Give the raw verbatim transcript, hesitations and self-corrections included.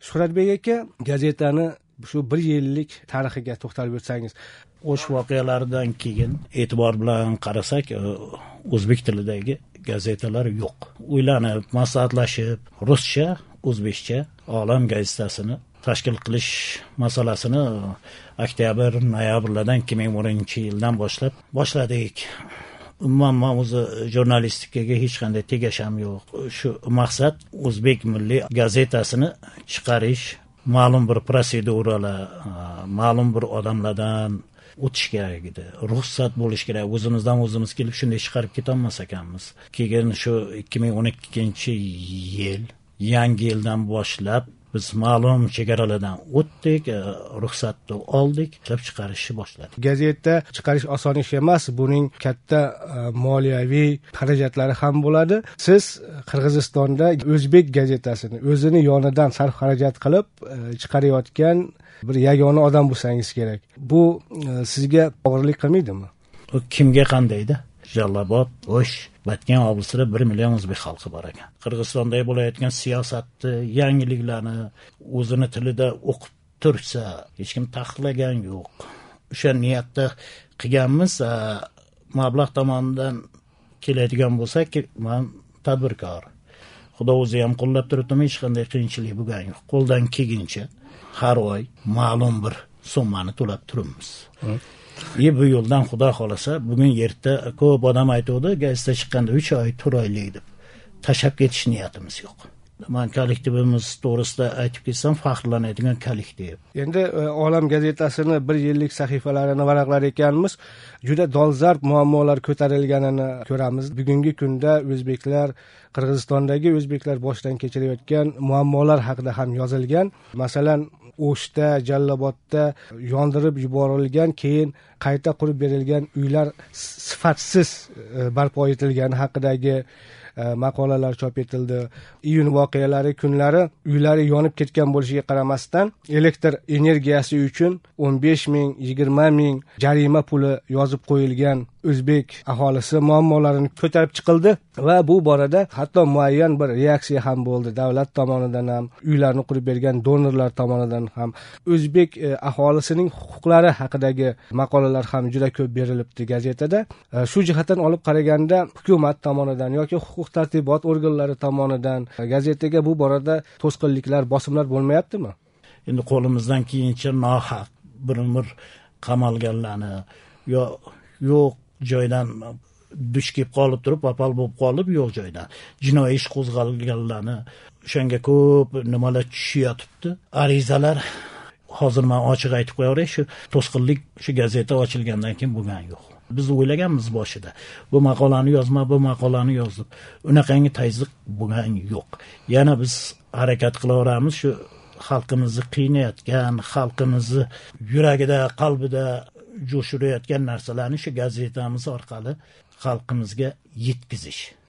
Shuhratbek aka, gazetani shu bir yillik tarixiga to'xtalib o'tsangiz. O'sh voqealaridan keyin e'tibor bilan qarasak, o'zbek tilidagi gazetalar yo'q. O'ylanib, maslahatlashib, ruscha, o'zbekcha Olam gazetasini tashkil qilish masalasini oktyabr, noyabrlardan ikki ming o'ninchi yildan boshlab boshladik. Umuman men o'zi jurnalistikaga hech qanday tegashim yo'q. Shu maqsad o'zbek milliy gazetasini chiqarish, ma'lum bir proseduralar, ma'lum bir odamlardan o'tish kerak edi. Ruxsat bo'lish kerak. O'zimizdan o'zimiz kelib shunday chiqarib ketolmas ekanmiz. Keyin shu ikki ming o'n ikkinchi yil, yangi yildan boshlab biz ma'lum chegaralardan o'tdik, ruxsatni oldik, ishlab chiqarishni boshladik. Gazeta chiqarish oson ish emas, buning katta moliyaviy xarajatlari ham bo'ladi. Siz Qirg'izistonda o'zbek gazetasini o'zini yonidan sarf xarajat qilib chiqarayotgan bir yagona odam bo'lsangiz kerak. Bu sizga og'irlik qilmaydimi? U kimga qandaydi? Jalolobod, O'sh, Batken oblasida bir million o'zbek xalqi bor ekan. Qirg'izistonda bo'layotgan siyosatni, yangiliklarni o'zini tilida o'qib tursa, hech kim taqiqlagan yo'q. O'sha niyatda qilganmiz, mablag' tomonidan keladigan bo'lsa-ki, men tadbirkor. Xudo o'zi ham qo'llab turibdi, hech qanday qiyinchilik bo'lgan yo'q. Qo'ldan kelguncha har oy ma'lum bir summani to'lab turibmiz. E bu yo'ldan xudo xolasa, bugun yerda ko'p odam aytuvdi, gazeta chiqqanda uch oy, to'rt oylik deb. Tashab ketish niyatimiz yo'q. Men kollektivimiz to'g'risida aytib ketsam, faxrlanadigan kollektiv. Endi Olam gazetasini bir yillik sahifalarini varaqlar ekanmiz. Juda dolzarb muammolar ko'tarilganini ko'ramiz. Bugungi kunda o'zbeklar, Qirg'izistondagi o'zbeklar boshdan kechirayotgan muammolar haqida ham yozilgan. Masalan, O'shda, Jalolobodda yondirib yuborilgan, keyin qayta qurib berilgan uylar sifatsiz barpo etilgani haqidagi maqolalar chop etildi. Iyun voqealari kunlari uylari yonib ketgan bo'lishiga qaramasdan elektr energiyasi uchun o'n besh ming, yigirma ming jarima puli yozib qo'yilgan o'zbek aholisi muammolarini ko'tarib chiqildi va bu borada hatto muayyan bir reaksiya ham bo'ldi. Davlat tomonidan ham, uylarni qurib bergan donorlar tomonidan ham o'zbek aholisining huquqlari haqidagi maqolalar ham juda ko'p berilibdi gazetada. Shu jihatdan olib qaraganda hukumat tomonidan yoki huquq tartibot organlari tomonidan gazetaga bu borada to'sqinliklar, bosimlar bo'lmayaptimi? Endi qo'limizdan kelgancha nohaq bir-bir qamalganlarni yo yo'q joydan duch kelib qolib turib, papal bo'lib qolib, yo'q joydan jinoiy ish qo'zg'alganlarni, o'shanga ko'p nimalar tushyapti. Arizalar, hozir men ochiq aytib qo'yaveray, shu to'sqinlik shu gazeta ochilgandan keyin bo'lgan yo'q. Biz o'ylaganmiz boshida, bu maqolani yozma, bu maqolani yozib, unaqangi tayziq bo'lgan yo'q. Yana biz harakat qilaveramiz, shu xalqimizni qiynayotgan, xalqimizni yuragida, qalbida jo'shirayotgan narsalarni shu gazetamiz orqali xalqimizga yetkazish.